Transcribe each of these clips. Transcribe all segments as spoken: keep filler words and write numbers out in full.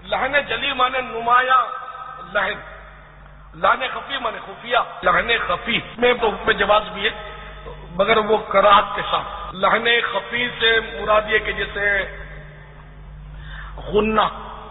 لحن جلی مانے نمایاں لحن، لحن خفی مانے خفیہ، لحن خفی میں تو حکم جواز بھی ہے مگر وہ کراہت کے ساتھ۔ لحن خفی سے مراد یہ کہ جیسے غنہ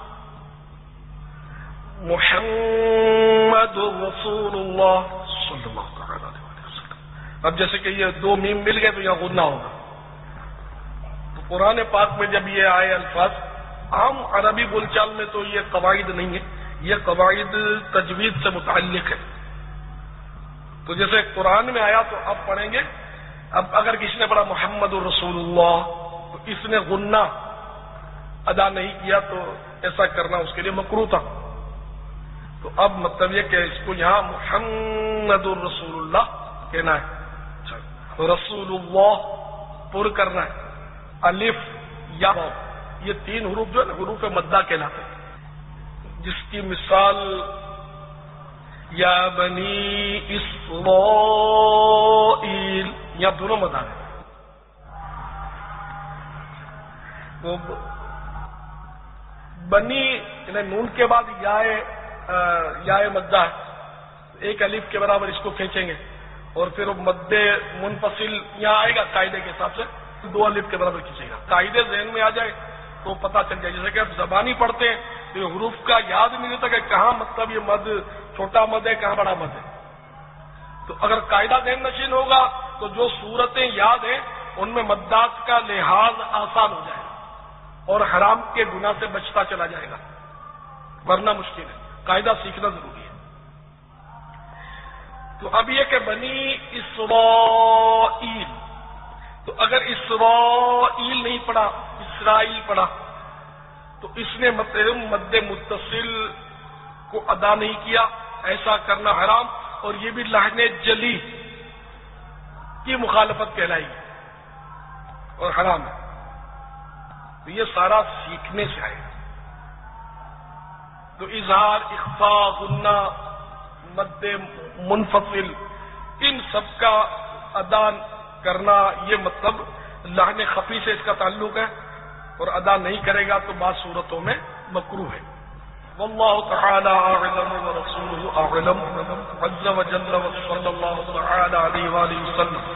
محمد رسول اللہ صلی اللہ علیہ وسلم، اب جیسے کہ یہ دو میم مل گئے تو یہاں غنہ ہوگا۔ تو قرآن پاک میں جب یہ آئے الفاظ، عام عربی بول چال میں تو یہ قواعد نہیں ہے، یہ قواعد تجوید سے متعلق ہے۔ تو جیسے قرآن میں آیا تو اب پڑھیں گے، اب اگر کسی نے پڑھا محمد الرسول اللہ تو اس نے غنہ ادا نہیں کیا تو ایسا کرنا اس کے لیے مکروہ تھا۔ تو اب مطلب یہ کہ اس کو یہاں محمد الرسول اللہ کہنا ہے، رسول اللہ پر کرنا ہے، الف یا واو یہ تین حروف جو ہے نا حروف مدہ کہلاتے ہیں، جس کی مثال یا بنی اسرائیل، یا دونوں مدہ ہیں۔ تو بنی یعنی نون کے بعد یا یا مدہ ہے، ایک الف کے برابر اس کو کھینچیں گے اور پھر مد منفصل یہاں آئے گا قاعدے کے حساب سے دو الف کے برابر کھینچے گا، قاعدے ذہن میں آ جائے تو پتہ چل جائے۔ جیسے کہ آپ زبانی پڑھتے ہیں تو یہ حروف کا یاد نہیں رہتا کہ کہاں مطلب یہ مد چھوٹا مد ہے کہاں بڑا مد ہے۔ تو اگر قاعدہ ذہن نشین ہوگا تو جو صورتیں یاد ہیں ان میں مدات کا لحاظ آسان ہو جائے گا اور حرام کے گناہ سے بچتا چلا جائے گا، ورنہ مشکل ہے، قاعدہ سیکھنا ضروری ہے۔ تو اب یہ کہ بنی اسرائیل، تو اگر اسرائیل نہیں پڑھا اسرائیل پڑھا تو اس نے مطلب مد متصل کو ادا نہیں کیا، ایسا کرنا حرام، اور یہ بھی لحن جلی کی مخالفت کہلائے گی اور حرام ہے۔ تو یہ سارا سیکھنے سے آئے گا۔ تو اظہار، اخفاء، غنہ، مد منفصل، ان سب کا ادا کرنا یہ مطلب لحن خفی سے اس کا تعلق ہے، اور ادا نہیں کرے گا تو بعض صورتوں میں مکروہ ہے۔ واللہ تعالی اعلم ورسولہ اعلم، عز وجل وصلی اللہ تعالی علیہ وآلہ وسلم۔